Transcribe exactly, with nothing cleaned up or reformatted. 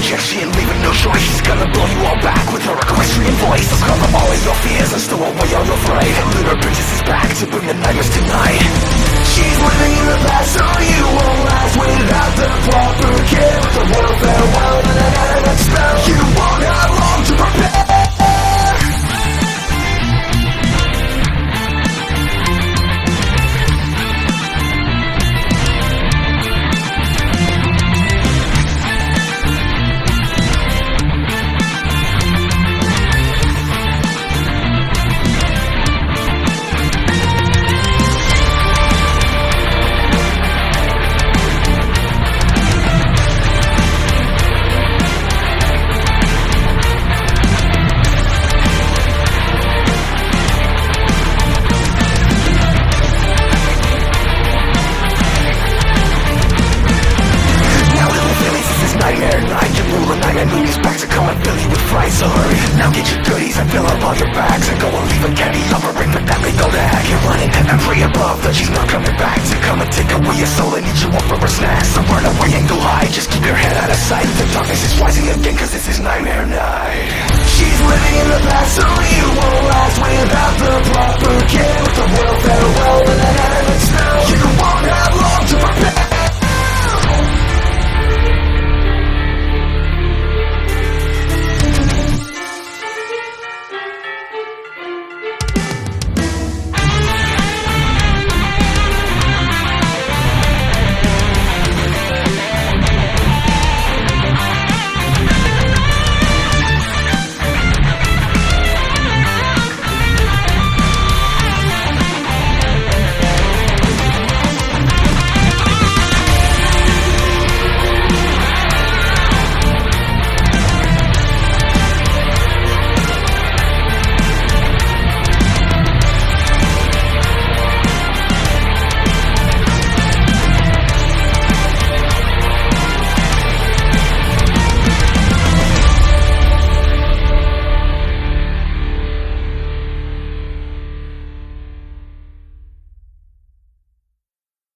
rejection, leaving no choice. She's gonna blow you all back with her equestrian voice. She'll cover all of your fears and stow away all your pride. Lure princesses back to bring the nightmares tonight. She's living in the past, so you won't last without the proper care. With a royal farewell and an adamant spell, you won't have long to prepare. So hurry, now get your goodies and fill up all your bags and go and leave a candy hovering, but that may go to heck. You're running and pray above that she's not coming back to come and take away your soul and eat you up for her snacks. So run away and go hide, just keep your head out of sight. The darkness is rising again cause this is nightmare night. She's living in the past so you won't last without